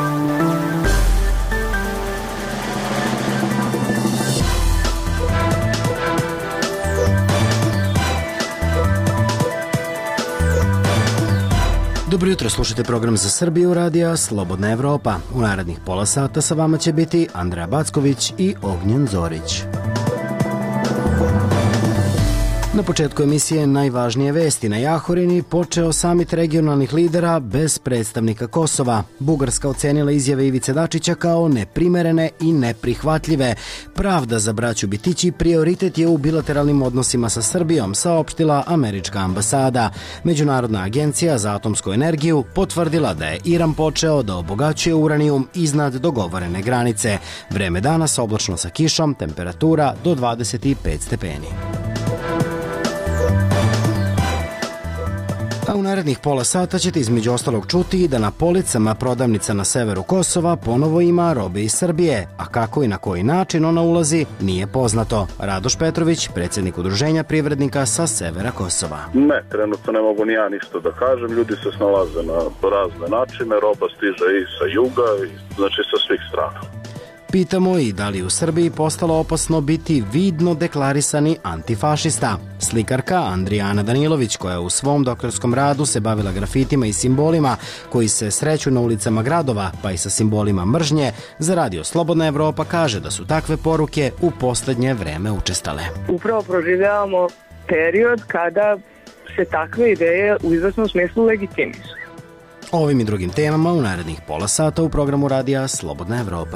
Dobro jutro, slušajte program za Srbiju radija Slobodna Evropa. U narednih pola sata sa vama će biti Andreja Backović i Ognjen Zorić. Na početku emisije najvažnije vesti. Na Jahorini počeo samit regionalnih lidera bez predstavnika Kosova. Bugarska ocenila izjave Ivice Dačića kao neprimerene i neprihvatljive. Pravda za braću Bitići prioritet je u bilateralnim odnosima sa Srbijom, saopštila američka ambasada. Međunarodna agencija za atomsku energiju potvrdila da je Iran počeo da obogaćuje uranijum iznad dogovorene granice. Vreme danas oblačno sa kišom, temperatura do 25 stepeni. A u narednih pola sata ćete između ostalog čuti da na policama prodavnica na severu Kosova ponovo ima robe iz Srbije, a kako i na koji način ona ulazi nije poznato. Radoš Petrović, predsjednik udruženja privrednika sa severa Kosova. Ne, trenutno ne mogu ni ja ništa da kažem, ljudi se snalaze na razne načine, roba stiže i sa juga, znači sa svih strana. Pitamo i da li u Srbiji postalo opasno biti vidno deklarisani antifašista. Slikarka Andrijana Danilović, koja u svom doktorskom radu se bavila grafitima i simbolima koji se sreću na ulicama gradova, pa i sa simbolima mržnje, za radio Slobodna Evropa kaže da su takve poruke u poslednje vreme učestale. Upravo proživljavamo period kada se takve ideje u izvesnom smislu legitimišu. Ovim i drugim temama u narednih pola sata u programu radija Slobodna Evropa.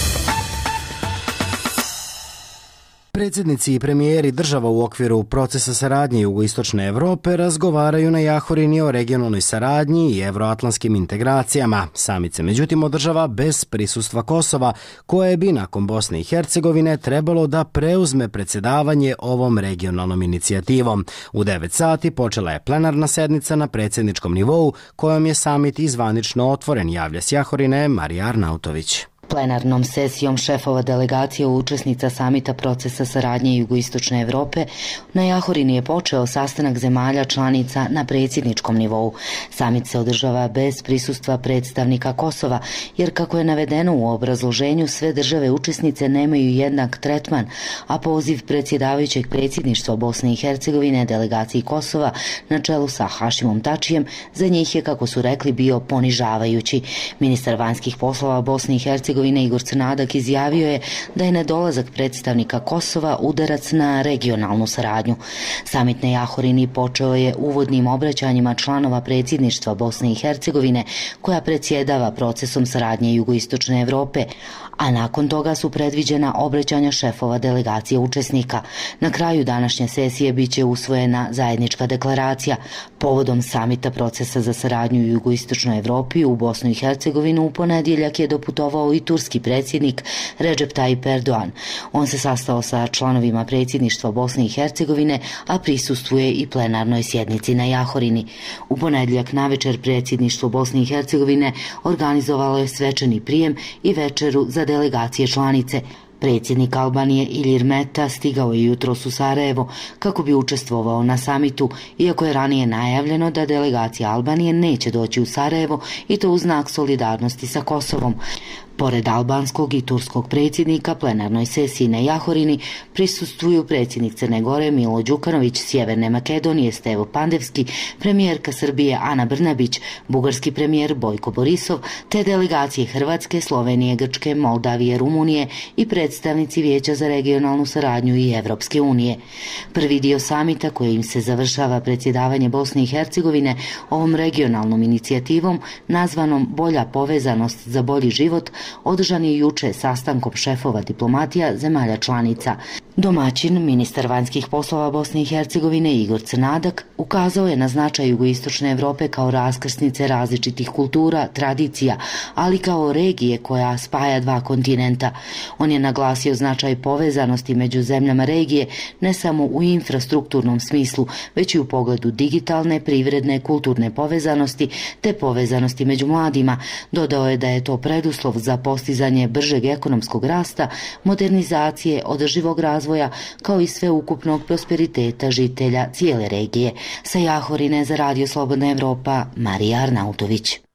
Predsjednici i premijeri država u okviru procesa saradnje Jugoistočne Evrope razgovaraju na Jahorini o regionalnoj saradnji i evroatlantskim integracijama. Samit se međutim održava bez prisustva Kosova, koje bi nakon Bosne i Hercegovine trebalo da preuzme predsjedavanje ovom regionalnom inicijativom. U 9 sati počela je plenarna sednica na predsjedničkom nivou, kojom je samit i zvanično otvoren, javlja s Jahorine Marija Arnautović. Plenarnom sesijom šefova delegacija učesnica samita procesa saradnje Jugoistočne Evrope na Jahorini je počeo sastanak zemalja članica na predsjedničkom nivou. Samit se održava bez prisustva predstavnika Kosova, jer kako je navedeno u obrazloženju, sve države učesnice nemaju jednak tretman, a poziv predsjedavajućeg predsjedništva Bosne i Hercegovine delegaciji Kosova na čelu sa Hašimom Tačijem za njih je, kako su rekli, bio ponižavajući. Ministar vanjskih poslova Bosne i Hercegovine Igor Crnadak izjavio je da je nedolazak predstavnika Kosova udarac na regionalnu saradnju. Samit na Jahorini počeo je uvodnim obraćanjima članova predsjedništva Bosne i Hercegovine, koja predsjedava procesom saradnje Jugoistočne Evrope, a nakon toga su predviđena obraćanja šefova delegacije učesnika. Na kraju današnje sesije biće usvojena zajednička deklaracija. Povodom samita procesa za saradnju u Jugoistočnoj Evropi u Bosnu i Hercegovinu u ponedjeljak je doputovao i turski predsjednik Recep Tayyip Erdogan. On se sastao sa članovima predsjedništva Bosne i Hercegovine, a prisustvuje i plenarnoj sjednici na Jahorini. U ponedjeljak navečer predsjedništvo Bosne i Hercegovine organizovalo je svečani prijem i večeru za delegacije članice. Predsjednik Albanije Ilir Meta stigao je jutros u Sarajevo kako bi učestvovao na samitu, iako je ranije najavljeno da delegacija Albanije neće doći u Sarajevo, i to u znak solidarnosti sa Kosovom. Pored albanskog i turskog predsjednika, plenarnoj sesiji na Jahorini prisustvuju predsjednik Crne Gore Milo Đukanović, Sjeverne Makedonije Stevo Pandevski, premijerka Srbije Ana Brnabić, bugarski premijer Bojko Borisov, te delegacije Hrvatske, Slovenije, Grčke, Moldavije, Rumunije i predstavnici Vijeća za regionalnu saradnju i Evropske unije. Prvi dio samita, kojim se završava predsjedavanje Bosne i Hercegovine ovom regionalnom inicijativom nazvanom Bolja povezanost za bolji život, održan je juče sastankom šefova diplomatija zemalja članica. Domaćin, ministar vanjskih poslova Bosne i Hercegovine Igor Crnadak, ukazao je na značaj Jugoistočne Evrope kao raskrsnice različitih kultura, tradicija, ali kao regije koja spaja dva kontinenta. On je naglasio značaj povezanosti među zemljama regije ne samo u infrastrukturnom smislu, već i u pogledu digitalne, privredne, kulturne povezanosti te povezanosti među mladima. Dodao je da je to preduslov za postizanje bržeg ekonomskog rasta, modernizacije, održivog razvoja, kao i sveukupnog prosperiteta žitelja cijele regije. Sa Jahorine za radio Slobodna Evropa, Marija Arnautović.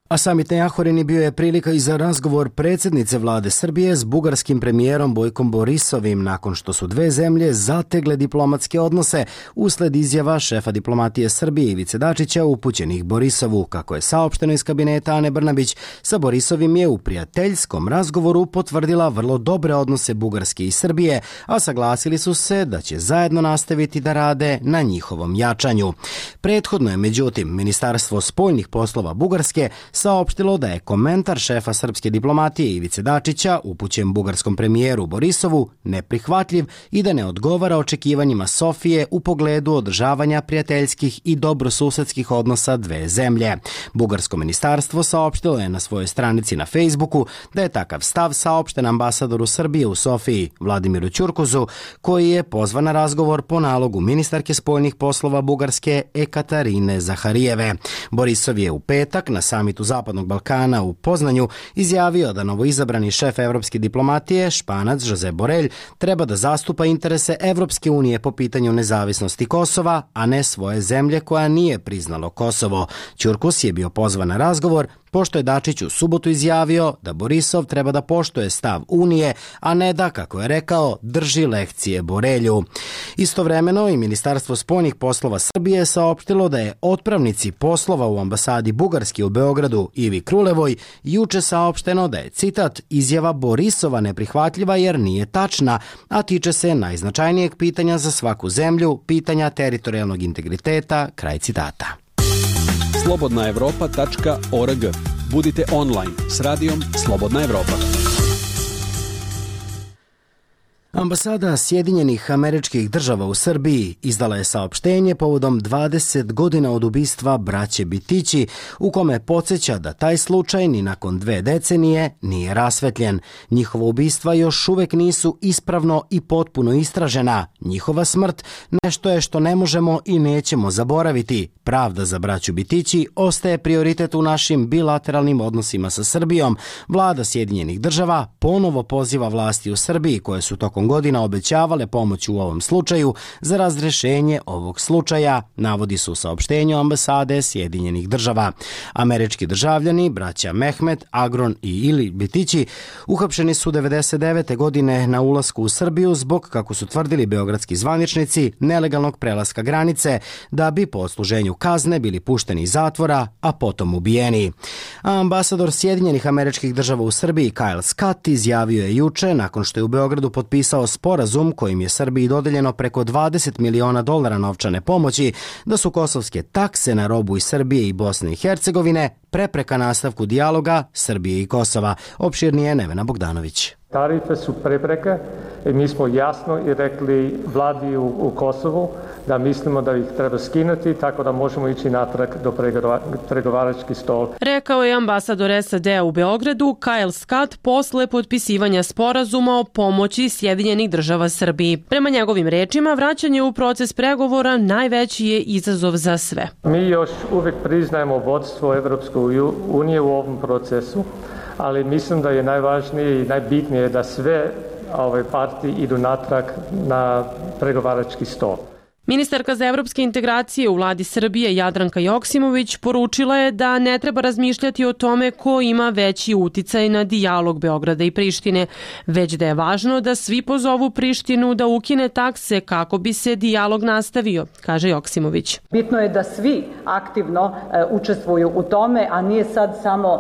A samit na Jahorini bio je prilika i za razgovor predsjednice vlade Srbije s bugarskim premijerom Bojkom Borisovim nakon što su dve zemlje zategle diplomatske odnose usled izjava šefa diplomatije Srbije Ivice Dačića upućenih Borisovu. Kako je saopšteno iz kabineta Ane Brnabić, sa Borisovim je u prijateljskom razgovoru potvrdila vrlo dobre odnose Bugarske i Srbije, a saglasili su se da će zajedno nastaviti da rade na njihovom jačanju. Prethodno je, međutim, Ministarstvo spoljnih poslova Bugarske saopštilo da je komentar šefa srpske diplomatije Ivice Dačića upućen bugarskom premijeru Borisovu neprihvatljiv i da ne odgovara očekivanjima Sofije u pogledu održavanja prijateljskih i dobrosusedskih odnosa dve zemlje. Bugarsko ministarstvo saopštilo je na svojoj stranici na Facebooku da je takav stav saopšten ambasadoru Srbije u Sofiji Vladimiru Ćurkozu, koji je pozvan na razgovor po nalogu ministarke spoljnih poslova Bugarske Ekaterine Zaharijeve. Borisov je u petak na samitu Zapadnog Balkana u Poznanju izjavio da novoizabrani šef evropske diplomatije, Španac Josep Borrell, treba da zastupa interese Evropske unije po pitanju nezavisnosti Kosova, a ne svoje zemlje koja nije priznalo Kosovo. Ćurkus je bio pozvan na razgovor pošto je Dačić u subotu izjavio da Borisov treba da poštuje stav Unije, a ne da, kako je rekao, drži lekcije Borelju. Istovremeno i Ministarstvo spoljnih poslova Srbije saopštilo da je otpravnici poslova u ambasadi Bugarske u Beogradu Ivi Krulevoj juče saopšteno da je, citat, izjava Borisova neprihvatljiva jer nije tačna, a tiče se najznačajnijeg pitanja za svaku zemlju, pitanja teritorijalnog integriteta, kraj citata. slobodnaevropa.org. Budite online s radijom Slobodna Evropa. Ambasada Sjedinjenih Američkih Država u Srbiji izdala je saopštenje povodom 20 godina od ubistva braće Bitići, u kome podsjeća da taj slučaj ni nakon 2 decenije nije rasvetljen. Njihova ubistva još uvek nisu ispravno i potpuno istražena. Njihova smrt nešto je što ne možemo i nećemo zaboraviti. Pravda za braću Bitići ostaje prioritet u našim bilateralnim odnosima sa Srbijom. Vlada Sjedinjenih Država ponovo poziva vlasti u Srbiji, koje su tokom godina obećavale pomoć u ovom slučaju, za razrešenje ovog slučaja, navodi se u saopštenju ambasade Sjedinjenih Država. Američki državljani, braća Mehmet, Agron i Ili Bitići, uhapšeni su 99. godine na ulasku u Srbiju zbog, kako su tvrdili beogradski zvaničnici, nelegalnog prelaska granice, da bi po odsluženju kazne bili pušteni iz zatvora, a potom ubijeni. A ambasador Sjedinjenih Američkih Država u Srbiji Kyle Scott izjavio je juče, nakon što je u Beogradu potpisao sporazum kojim je Srbiji dodeljeno preko $20 miliona novčane pomoći, da su kosovske takse na robu iz Srbije i Bosne i Hercegovine prepreka nastavku dijaloga Srbije i Kosova. Opširnije Nevena Bogdanović. Tarife su prepreke i mi smo jasno i rekli vladi u Kosovu da mislimo da ih treba skinuti tako da možemo ići natrag do pregovarački stol. Rekao je ambasador SAD-a u Beogradu Kyle Scott posle potpisivanja sporazuma o pomoći Sjedinjenih Država Srbiji. Prema njegovim rečima, vraćanje u proces pregovora najveći je izazov za sve. Mi još uvijek priznajemo vodstvo Evropske unije u ovom procesu, ali mislim da je najvažnije i najbitnije da sve ove partije idu natrag na pregovarački stol. Ministarka za evropske integracije u vladi Srbije Jadranka Joksimović poručila je da ne treba razmišljati o tome ko ima veći uticaj na dijalog Beograda i Prištine, već da je važno da svi pozovu Prištinu da ukine takse kako bi se dijalog nastavio, kaže Joksimović. Bitno je da svi aktivno učestvuju u tome, a nije sad samo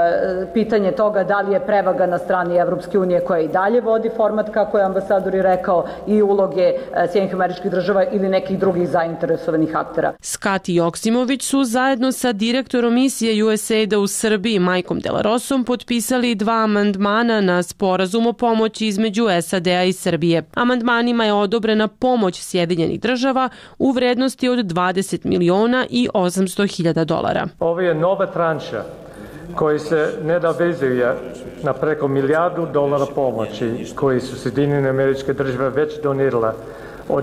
pitanje toga da li je prevaga na strani Evropske unije koja i dalje vodi format, kako je ambasador i rekao, i uloge Sjedinjenih Američkih Država ili nekih drugih zainteresovanih aktera. Scott i Joksimović su zajedno sa direktorom misije USAID-a u Srbiji Majkom Delarosom potpisali 2 amandmana na sporazum o pomoći između SAD-a i Srbije. Amandmanima je odobrena pomoć Sjedinjenih Država u vrednosti od $20 miliona i $800.000. Ovo je nova tranša koji se nadovezuje na preko $1 milijardu pomoći koji su Sjedinjene Američke Države već donirale od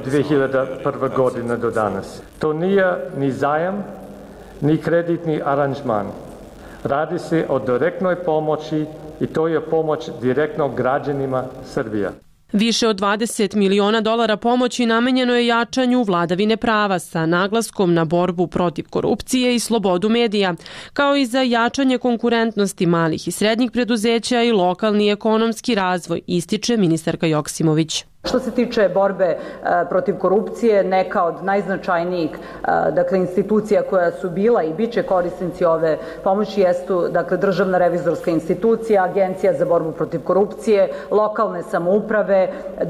2001. godine do danas. To nije ni zajam, ni kreditni aranžman. Radi se o direktnoj pomoći i to je pomoć direktno građanima Srbije. Više od 20 miliona dolara pomoći namenjeno je jačanju vladavine prava sa naglaskom na borbu protiv korupcije i slobodu medija, kao i za jačanje konkurentnosti malih i srednjih preduzeća i lokalni ekonomski razvoj, ističe ministarka Joksimović. Što se tiče borbe protiv korupcije, neka od najznačajnijih institucija koja su bila i bit će korisnici ove pomoći jesu Državna revizorska institucija, Agencija za borbu protiv korupcije, lokalne samouprave,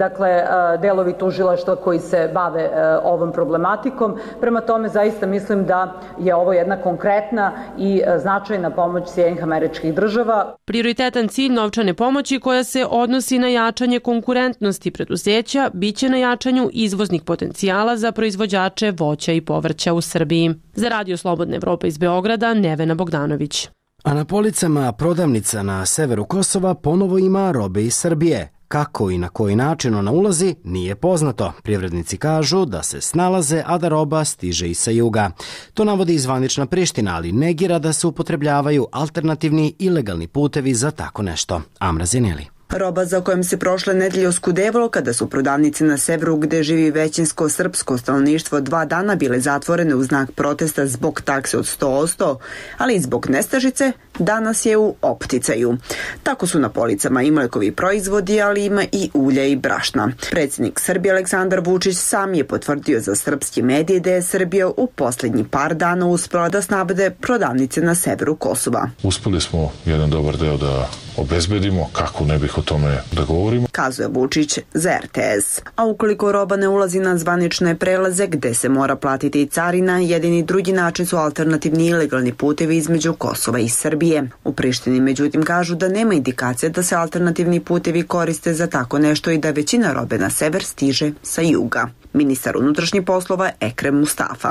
delovi tužilaštva koji se bave ovom problematikom. Prema tome, zaista mislim da je ovo jedna konkretna i značajna pomoć Sjedinjenih Američkih Država. Prioritetan cilj novčane pomoći koja se odnosi na jačanje konkurentnosti preduzeća biće na jačanju izvoznih potencijala za proizvođače voća i povrća u Srbiji. Za Radio Slobodne Evrope iz Beograda, Nevena Bogdanović. A na policama prodavnica na severu Kosova ponovo ima robe iz Srbije. Kako i na koji način ona ulazi, nije poznato. Privrednici kažu da se snalaze, a da roba stiže i sa juga. To navodi zvanična Priština, ali negira da se upotrebljavaju alternativni ilegalni putevi za tako nešto. Amra Zineli. Roba za kojom se prošle nedelje oskudevalo kada su prodavnice na severu gde živi većinsko srpsko stanovništvo 2 dana bile zatvorene u znak protesta zbog takse od 100%, ali i zbog nestašice, danas je u opticaju. Tako su na policama i mlekovi proizvodi, ali ima i ulja i brašna. Predsjednik Srbije Aleksandar Vučić sam je potvrdio za srpski medije da je Srbija u posljednji par dana uspela da snabde prodavnice na severu Kosova. Uspeli smo jedan dobar deo da obezbedimo, kako ne bih o tome da govorimo, kazuje Vučić za RTS. A ukoliko roba ne ulazi na zvanične prelaze gde se mora platiti i carina, jedini drugi način su alternativni ilegalni putevi između Kosova i Srbije. U Prištini međutim kažu da nema indikacije da se alternativni putevi koriste za tako nešto i da većina robe na sever stiže sa juga. Ministar unutrašnjih poslova Ekrem Mustafa.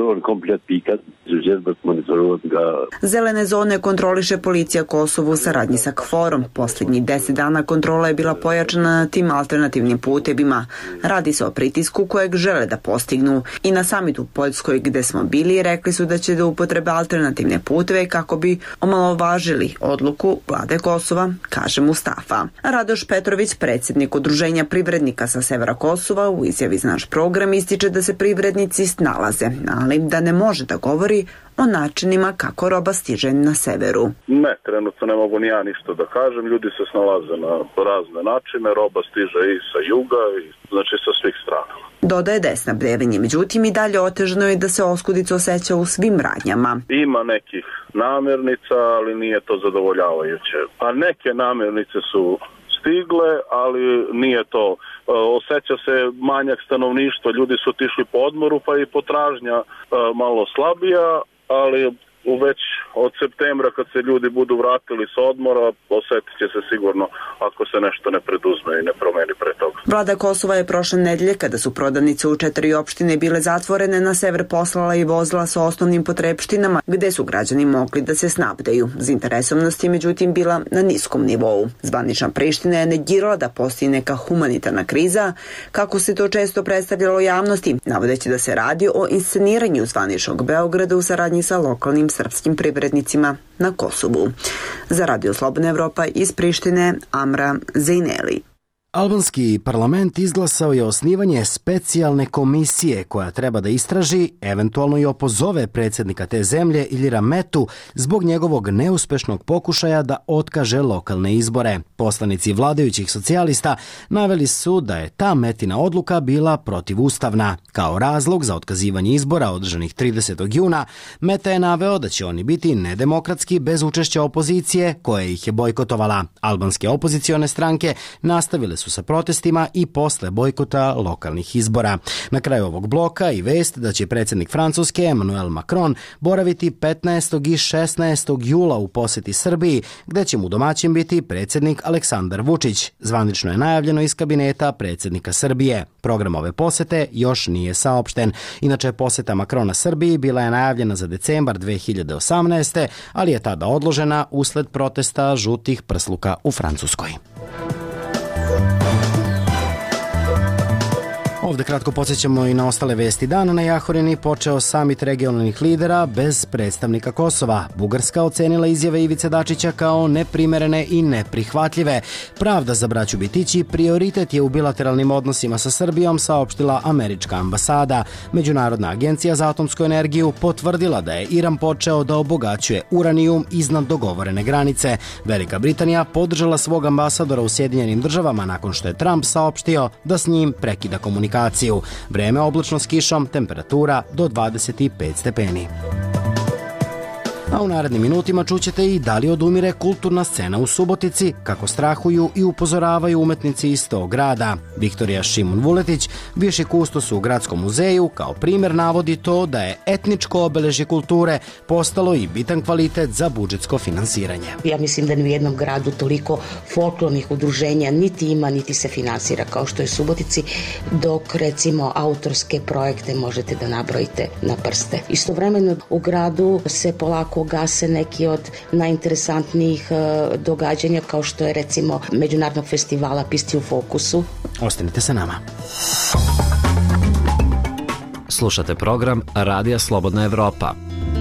Zelene zone kontroliše policija Kosovo u saradnji sa KFOR-om. Posljednjih 10 dana kontrola je bila pojačana na tim alternativnim putevima. Radi se o pritisku kojeg žele da postignu. I na samitu u Poljskoj gde smo bili rekli su da će da upotrebe alternativne puteve kako bi omalovažili odluku vlade Kosova, kaže Mustafa. Radoš Petrović, predsjednik Udruženja privrednika sa severa Kosova, u izjavi za naš program ističe da se privrednici snalaze, ali da ne može da govori o načinima kako roba stiže na severu. Ne, trenutno ne mogu ni ja ništa da kažem. Ljudi se snalaze na razne načine. Roba stiže i sa juga, znači sa svih strana. Dodaje da je snabdevanje, međutim i dalje otežano je da se oskudica osjeća u svim radnjama. Ima nekih namirnica, ali nije to zadovoljavajuće. A neke namirnice su stigle, ali nije to. Osjeća se manjak stanovništva, ljudi su otišli po odmoru, pa i potražnja malo slabija, ali već od septembra kad se ljudi budu vratili sa odmora, osjetit će se sigurno ako se nešto ne preduzme i ne promeni pre toga. Vlada Kosova je prošle nedelje, kada su prodavnice u 4 opštine bile zatvorene, na sever poslala i vozila sa osnovnim potrepštinama gde su građani mogli da se snabdeju. Zainteresovanost je međutim bila na niskom nivou. Zvanična Priština je negirala da postoji neka humanitarna kriza, kako se to često predstavljalo javnosti, navodeći da se radi o insceniranju zvaničnog Beograda u saradnji sa lokalnim srpskim privrednicima na Kosovu. Za Radio Slobodna Evropa iz Prištine, Amra Zejneli. Albanski parlament izglasao je osnivanje specijalne komisije koja treba da istraži, eventualno i opozove predsjednika te zemlje Iljira Metu zbog njegovog neuspešnog pokušaja da otkaže lokalne izbore. Poslanici vladajućih socijalista naveli su da je ta Metina odluka bila protivustavna. Kao razlog za otkazivanje izbora održanih 30. juna, Meta je naveo da će oni biti nedemokratski bez učešća opozicije koja ih je bojkotovala. Albanske opozicione stranke nastavile su sa protestima i posle bojkota lokalnih izbora. Na kraju ovog bloka i vest da će predsjednik Francuske Emmanuel Macron boraviti 15. i 16. jula u posjeti Srbiji, gde će mu domaćin biti predsjednik Aleksandar Vučić. Zvanično je najavljeno iz kabineta predsjednika Srbije. Program ove posete još nije saopšten. Inače, posjeta Macrona Srbiji bila je najavljena za decembar 2018. ali je tada odložena usled protesta žutih prsluka u Francuskoj. Ovde kratko podsjećamo i na ostale vesti dana. Na Jahorini počeo samit regionalnih lidera bez predstavnika Kosova. Bugarska ocenila izjave Ivice Dačića kao neprimerene i neprihvatljive. Pravda za braću Bitići prioritet je u bilateralnim odnosima sa Srbijom, saopštila američka ambasada. Međunarodna agencija za atomsku energiju potvrdila da je Iran počeo da obogaćuje uranijum iznad dogovorene granice. Velika Britanija podržala svog ambasadora u Sjedinjenim državama nakon što je Trump saopštio da s njim prekida komunikaciju. Vreme oblačno s kišom, temperatura do 25 stepeni. A u narednim minutima čućete i da li odumire kulturna scena u Subotici, kako strahuju i upozoravaju umetnici iz tog grada. Viktorija Šimun Vuletić, viši kustos u Gradskom muzeju, kao primjer navodi to da je etničko obeležje kulture postalo i bitan kvalitet za budžetsko finansiranje. Ja mislim da ni u jednom gradu toliko folklornih udruženja niti ima, niti se finansira kao što je u Subotici, dok recimo autorske projekte možete da nabrojite na prste. Istovremeno u gradu se polako gase neki od najinteresantnijih događanja kao što je recimo Međunarodnog festivala Pisti u fokusu. Ostanite sa nama. Slušate program Radija Slobodna Evropa.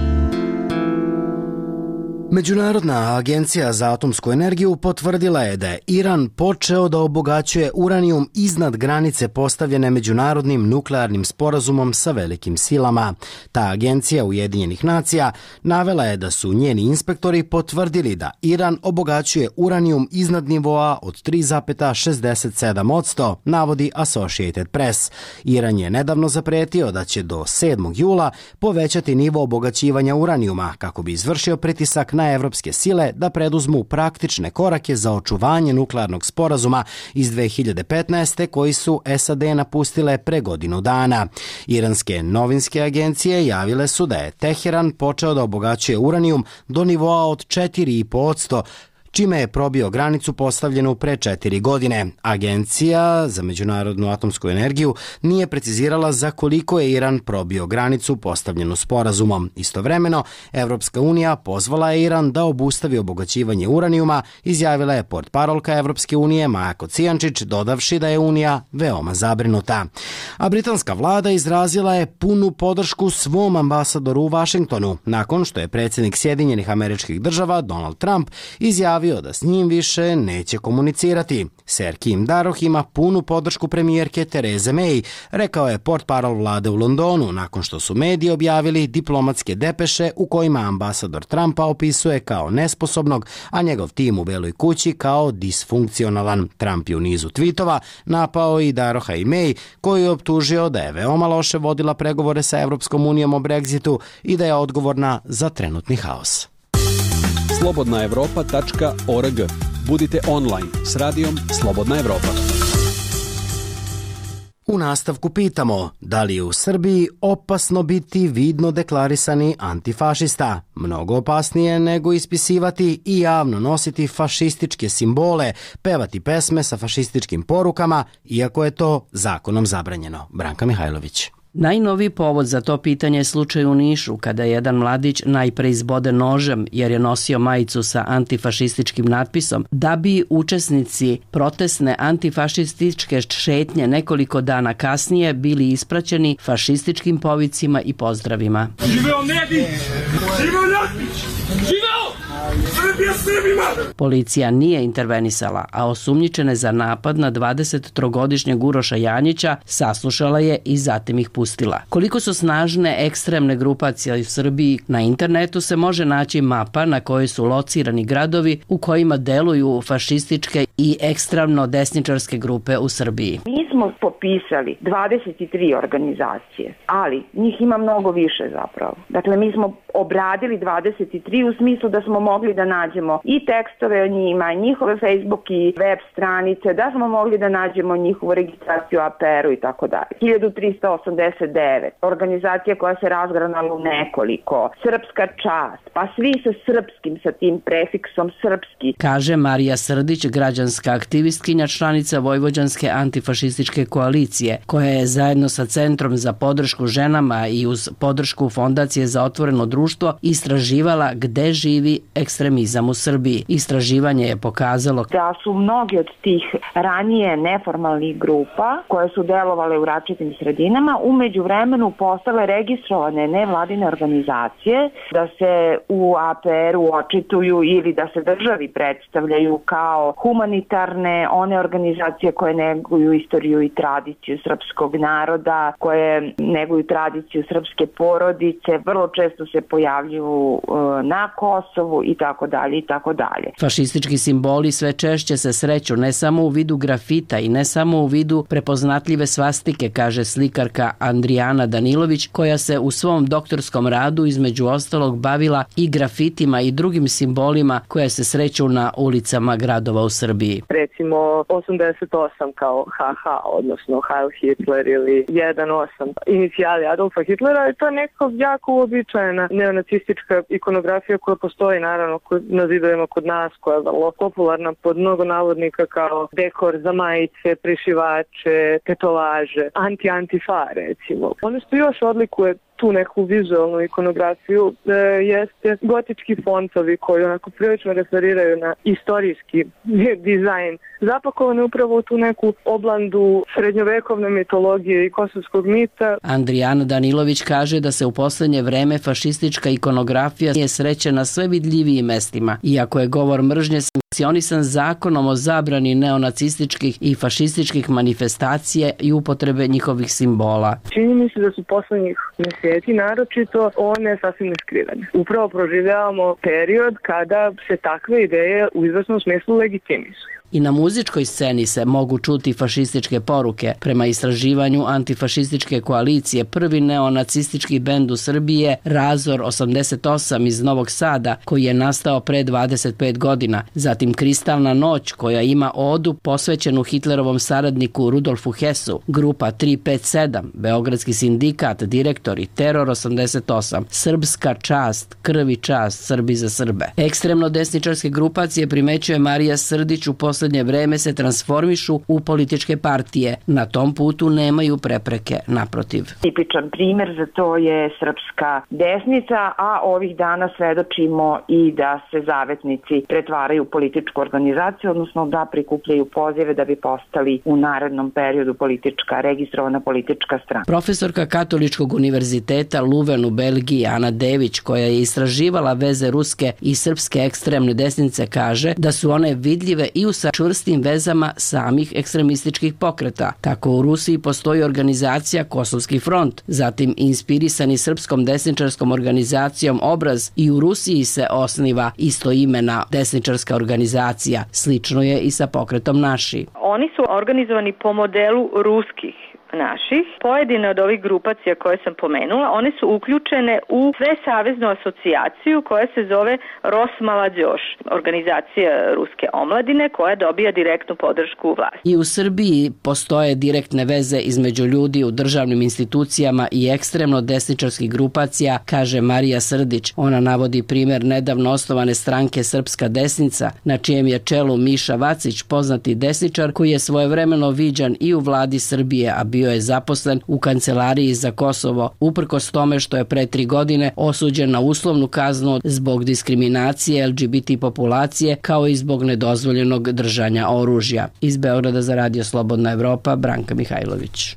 Međunarodna agencija za atomsku energiju potvrdila je da je Iran počeo da obogaćuje uranijum iznad granice postavljene međunarodnim nuklearnim sporazumom sa velikim silama. Ta agencija Ujedinjenih nacija navela je da su njeni inspektori potvrdili da Iran obogaćuje uranijum iznad nivoa od 3,67%, navodi Associated Press. Iran je nedavno zapretio da će do 7. jula povećati nivo obogaćivanja uranijuma kako bi izvršio pritisak na evropske sile da preduzmu praktične korake za očuvanje nuklearnog sporazuma iz 2015. koji su SAD napustile pre godinu dana. Iranske novinske agencije javile su da je Teheran počeo da obogaćuje uranijum do nivoa od 4,5%, čime je probio granicu postavljenu pre 4 godine. Agencija za međunarodnu atomsku energiju nije precizirala za koliko je Iran probio granicu postavljenu sporazumom. Istovremeno, Evropska unija pozvala je Iran da obustavi obogaćivanje uranijuma, izjavila je portparolka Evropske unije Maja Kocijančić, dodavši da je Unija veoma zabrinuta. A britanska vlada izrazila je punu podršku svom ambasadoru u Vašingtonu, nakon što je predsjednik Sjedinjenih Američkih Država Donald Trump izjavio da s njim više neće komunicirati. Ser Kim Daroh ima punu podršku premijerke Tereze May, rekao je portparol vlade u Londonu, nakon što su mediji objavili diplomatske depeše u kojima ambasador Trumpa opisuje kao nesposobnog, a njegov tim u Beloj kući kao disfunkcionalan. Trump je u nizu tvitova napao i Daroha i May, koji je optužio da je veoma loše vodila pregovore sa Evropskom unijom o Brexitu i da je odgovorna za trenutni haos. slobodnaevropa.org. Budite online s radijom Slobodna Evropa. U nastavku pitamo, da li je u Srbiji opasno biti vidno deklarisani antifašista? Mnogo opasnije nego ispisivati i javno nositi fašističke simbole, pevati pesme sa fašističkim porukama, iako je to zakonom zabranjeno. Branka Mihajlović. Najnoviji povod za to pitanje je slučaj u Nišu, kada je jedan mladić najpre izbode nožem jer je nosio majicu sa antifašističkim natpisom, da bi učesnici protestne antifašističke šetnje nekoliko dana kasnije bili ispraćeni fašističkim povicima i pozdravima. Živeo Nedić! Živeo Natpić! Živeo! Srbija Srbima! Policija nije intervenisala, a osumnjičene za napad na 23-godišnjeg Uroša Janjića saslušala je i zatim ih pustila. Koliko su snažne ekstremne grupacije u Srbiji, na internetu se može naći mapa na kojoj su locirani gradovi u kojima deluju fašističke i ekstremno desničarske grupe u Srbiji. Mi smo popisali 23 organizacije, ali njih ima mnogo više zapravo. Dakle, mi smo obradili 23 u smislu da smo mogli da nađemo i tekstove o njima, njihove Facebook i web stranice, da smo mogli da nađemo njihovu registraciju APR-u i tako dalje. 1389 organizacija koja se razgranala u nekoliko, Srpska čast, pa svi sa srpskim, sa tim prefiksom srpski. Kaže Marija Srdić, građanska vojvođanska aktivistkinja, članica Vojvođanske antifašističke koalicije, koja je zajedno sa Centrom za podršku ženama i uz podršku Fondacije za otvoreno društvo istraživala gde živi ekstremizam u Srbiji. Istraživanje je pokazalo da su mnogi od tih ranije neformalnih grupa koje su delovale u različitim sredinama umeđu vremenu postale registrovane nevladine organizacije, da se u APR-u očituju ili da se državi predstavljaju kao humanitarne, one organizacije koje neguju istoriju i tradiciju srpskog naroda, koje neguju tradiciju srpske porodice, vrlo često se pojavljuju na Kosovu i tako dalje i tako dalje. Fašistički simboli sve češće se sreću ne samo u vidu grafita i ne samo u vidu prepoznatljive svastike, kaže slikarka Andrijana Danilović, koja se u svom doktorskom radu između ostalog bavila i grafitima i drugim simbolima koje se sreću na ulicama gradova u Srbiji. Recimo 88 kao HH, odnosno Heil Hitler ili 18 inicijali Adolfa Hitlera, i to je nekako jako uobičajena neonacistička ikonografija koja postoji naravno na zidovima kod nas, koja je vrlo popularna pod mnogo navodnika kao dekor za majice, prišivače, tetovaže, anti-antifa recimo. Ono što još odlikuje tu neku vizualnu ikonografiju jeste gotički fontovi koji onako prilično referiraju na istorijski dizajn, zapakovane upravo u tu neku oblandu srednjovekovne mitologije i kosovskog mita. Andrijana Danilović kaže da se u poslednje vreme fašistička ikonografija je sreće na sve vidljivijim mestima, iako je govor mržnje sankcionisan zakonom o zabrani neonacističkih i fašističkih manifestacija i upotrebe njihovih simbola. Čini mi se da su poslednjih meseci naročito one sasvim neskrivene. Upravo proživljavamo period kada se takve ideje u izvesnom smislu legitimisuju. I na muzičkoj sceni se mogu čuti fašističke poruke. Prema istraživanju antifašističke koalicije, prvi neonacistički bend u Srbiji je Razor 88 iz Novog Sada, koji je nastao pre 25 godina. Zatim Kristalna noć, koja ima odu posvećenu Hitlerovom saradniku Rudolfu Hesu, grupa 357, Beogradski sindikat, direktori, Teror 88, Srpska čast, Krv i čast, Srbi za Srbe. Ekstremno desničarske grupacije, primećuje Marija Srdić, u poslednje vreme se transformišu u političke partije. Na tom putu nemaju prepreke, naprotiv. Tipičan primer za to je srpska desnica, a ovih dana svedočimo i da se zavetnici pretvaraju u političku organizaciju, odnosno da prikupljaju pozive da bi postali u narednom periodu registrovana politička stranka. Profesorka Katoličkog univerziteta Luven u Belgiji, Ana Dević, koja je istraživala veze ruske i srpske ekstremne desnice, kaže da su one vidljive i u sa čvrstim vezama samih ekstremističkih pokreta. Tako u Rusiji postoji organizacija Kosovski front, zatim inspirisani srpskom desničarskom organizacijom Obraz, i u Rusiji se osniva istoimena desničarska organizacija. Slično je i sa pokretom Naši. Oni su organizovani po modelu ruskih naših. Pojedine od ovih grupacija koje sam pomenula, one su uključene u svesaveznu asocijaciju koja se zove Rosmalađoš, organizacija ruske omladine koja dobija direktnu podršku vlasti. I u Srbiji postoje direktne veze između ljudi u državnim institucijama i ekstremno desničarskih grupacija, kaže Marija Srdić. Ona navodi primer nedavno osnovane stranke Srpska desnica, na čijem je čelu Miša Vacić, poznati desničar koji je svojevremeno viđan i u vladi Srbije, a bio je zaposlen u kancelariji za Kosovo, uprkos tome što je pre 3 godine osuđen na uslovnu kaznu zbog diskriminacije LGBT populacije, kao i zbog nedozvoljenog držanja oružja. Iz Beograda za Radio Slobodna Evropa, Branka Mihajlović.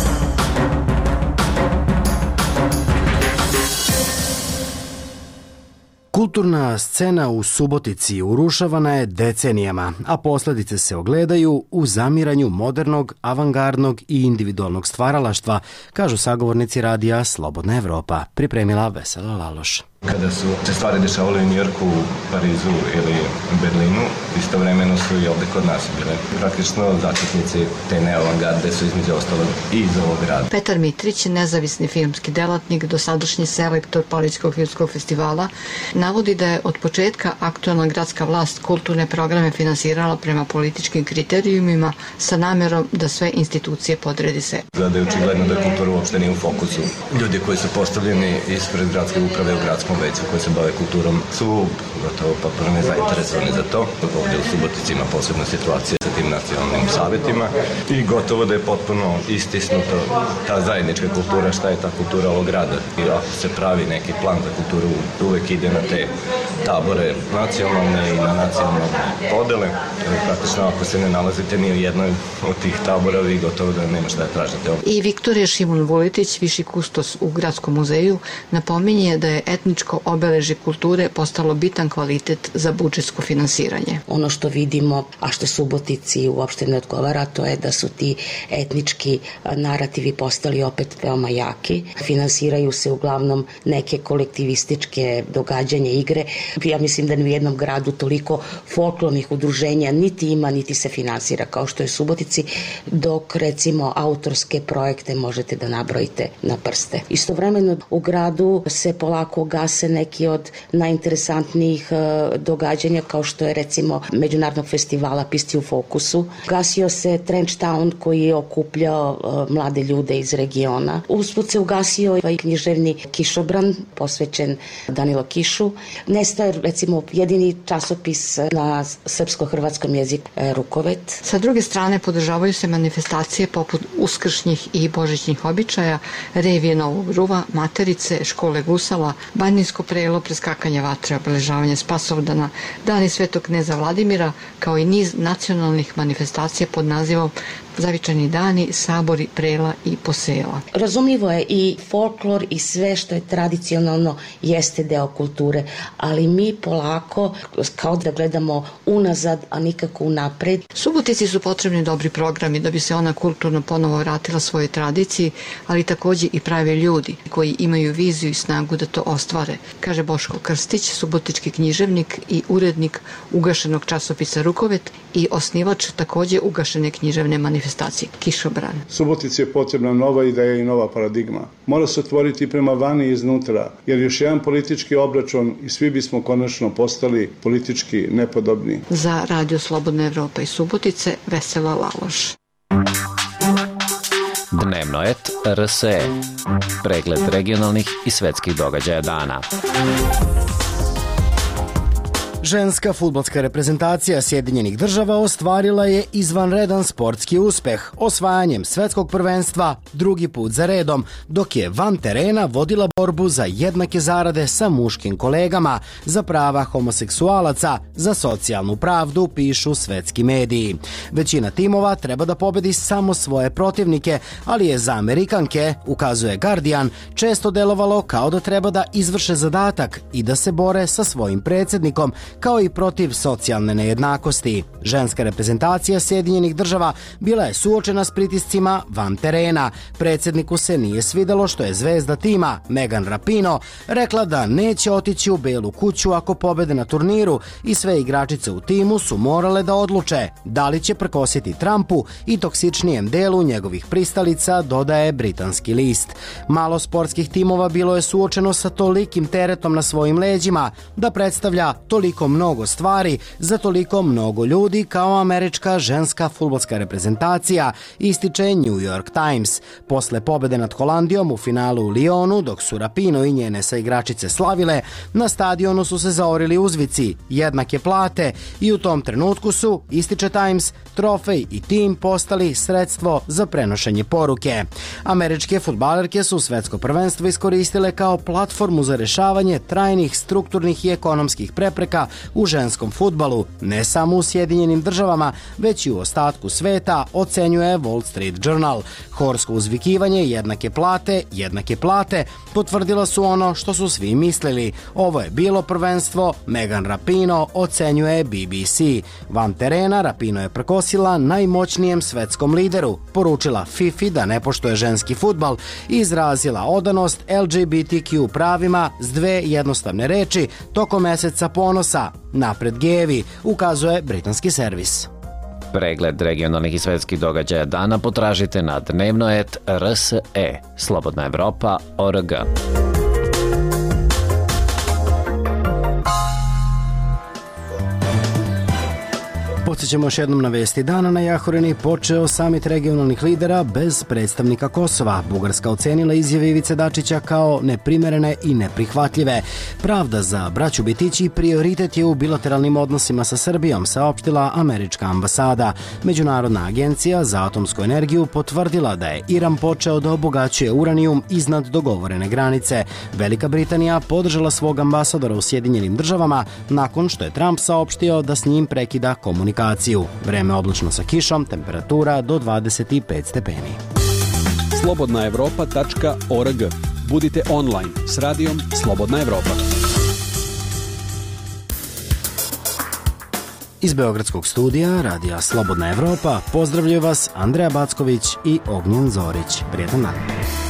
Kulturna scena u Subotici urušavana je decenijama, a posledice se ogledaju u zamiranju modernog, avangardnog i individualnog stvaralaštva, kažu sagovornici radija Slobodna Evropa, pripremila Vesela Laloš. Kada su se stvari dešavale u Njujorku, Parizu ili Berlinu, istovremeno su i ovde kod nas bile. Praktično začetnici te neoavangarde su između ostalog i iz ovog grada. Petar Mitrić, nezavisni filmski delatnik, dosadašnji selektor Pariskog filmskog festivala, navodi da je od početka aktualna gradska vlast kulturne programe finansirala prema političkim kriterijumima sa namerom da sve institucije podredi se. Zada je očigledno da kultura uopšte nije u fokusu. Ljudi koji su postavljeni ispred gradske uprave u gradskom već koji se bave kulturom su gotovo potpuno nezainteresovani za to. Ovdje u Subotici ima posebna situacija sa tim nacionalnim savjetima i gotovo da je potpuno istisnuto ta zajednička kultura, šta je ta kultura ovog grada. I ako se pravi neki plan za kulturu, uvek ide na te tabore nacionalne i na nacionalne podele. Praktično ako se ne nalazite ni u jednoj od tih tabora, vi gotovo da nema šta da tražite. I Viktorija Šimun-Vuletić, viši kustos u Gradskom muzeju, napominje da je etničko obeležje kulture postalo bitan kvalitet za budžetsko finansiranje. Ono što vidimo, a što Subotici uopšte ne odgovara, to je da su ti etnički narativi postali opet veoma jaki. Finansiraju se uglavnom neke kolektivističke događanja, igre. Ja mislim da ni u jednom gradu toliko folklornih udruženja niti ima, niti se finansira kao što je Subotici, dok recimo autorske projekte možete da nabrojite na prste. Istovremeno u gradu se polako gase neki od najinteresantnijih događanja kao što je recimo Međunarodnog festivala Pisti u fokusu. Gasio se Trench Town koji je okupljao mlade ljude iz regiona. Usput se ugasio i književni Kišobran posvećen Danilu Kišu. Nestaje recimo jedini časopis na srpsko-hrvatskom jeziku Rukovet. Sa druge strane podržavaju se manifestacije poput uskršnjih i božićnih običaja, revije Novog Ruva, Materice, škole gusala, banjinsko prelo, preskakanje vatre, obeležavanje Spasovdana, dani Svetog kneza Vladimira, kao i niz nacionalnih manifestacija pod nazivom Zavičajni dani, sabori, prela i posela. Razumljivo je i folklor i sve što je tradicionalno jeste deo kulture, ali mi polako kao da gledamo unazad, a nikako unapred. Subotici su potrebni dobri programi da bi se ona kulturno ponovo vratila svojoj tradiciji, ali takođe i pravi ljudi koji imaju viziju i snagu da to ostvare, kaže Boško Krstić, subotički književnik i urednik ugašenog časopisa Rukovet i osnivač takođe ugašene književne manifestacije Kišobran. Subotici je potrebna nova ideja i nova paradigma. Mora se otvoriti prema vani i iznutra, jer još jedan politički obračun i svi bismo konačno postali politički nepodobni. Za Radio Slobodna Evropa i Subotice, Vesela Laloš. Dnevno et RSE. Pregled regionalnih i svetskih događaja dana. Ženska fudbalska reprezentacija Sjedinjenih država ostvarila je izvanredan sportski uspeh osvajanjem svetskog prvenstva drugi put za redom, dok je van terena vodila borbu za jednake zarade sa muškim kolegama, za prava homoseksualaca, za socijalnu pravdu, pišu svetski mediji. Većina timova treba da pobedi samo svoje protivnike, ali je za Amerikanke, ukazuje Guardian, često delovalo kao da treba da izvrše zadatak i da se bore sa svojim predsjednikom, kao i protiv socijalne nejednakosti. Ženska reprezentacija Sjedinjenih država bila je suočena s pritiscima van terena. Predsjedniku se nije svidelo što je zvezda tima, Megan Rapinoe, rekla da neće otići u Belu kuću ako pobede na turniru i sve igračice u timu su morale da odluče da li će prkositi Trumpu i toksičnijem delu njegovih pristalica, dodaje britanski list. Malo sportskih timova bilo je suočeno sa tolikim teretom na svojim leđima da predstavlja toliko mnogo stvari za toliko mnogo ljudi kao američka ženska fudbalska reprezentacija, ističe New York Times. Posle pobede nad Holandijom u finalu u Lyonu, dok su Rapinoe i njene saigračice slavile, na stadionu su se zaorili uzvici jednake plate i u tom trenutku su, ističe Times, trofej i tim postali sredstvo za prenošenje poruke. Američke fudbalerke su svetsko prvenstvo iskoristile kao platformu za rešavanje trajnih strukturnih i ekonomskih prepreka u ženskom fudbalu, ne samo u Sjedinjenim državama, već i u ostatku sveta, ocenjuje Wall Street Journal. Horsko uzvikivanje jednake plate, potvrdila su ono što su svi mislili. Ovo je bilo prvenstvo, Megan Rapinoe, ocenjuje BBC. Van terena Rapinoe je prkosila najmoćnijem svetskom lideru, poručila FIFA da ne poštuje ženski fudbal i izrazila odanost LGBTQ pravima s dve jednostavne reči tokom meseca ponosa, napred gevi, ukazuje britanski servis. Pregled regionalnih i svetskih događaja dana potražite na dnevno.rt.rs.e. Slobodna Evropa.org. Podsjećamo još jednom na vesti dana. Na Jahorini počeo samit regionalnih lidera bez predstavnika Kosova. Bugarska ocenila izjave Ivice Dačića kao neprimerene i neprihvatljive. Pravda za braću Bitići prioritet je u bilateralnim odnosima sa Srbijom, saopštila američka ambasada. Međunarodna agencija za atomsku energiju potvrdila da je Iran počeo da obogaćuje uranijum iznad dogovorene granice. Velika Britanija podržala svog ambasadora u Sjedinjenim državama nakon što je Trump saopštio da s njim prekida komunikaciju. Vreme oblačno sa kišom, temperatura do 25 stepeni. slobodnaevropa.org. Budite online s radijom Slobodna Evropa. Iz Beogradskog studija radija Slobodna Evropa pozdravljaju vas Andreja Backović i Ognjen Zorić. Prijetan dan.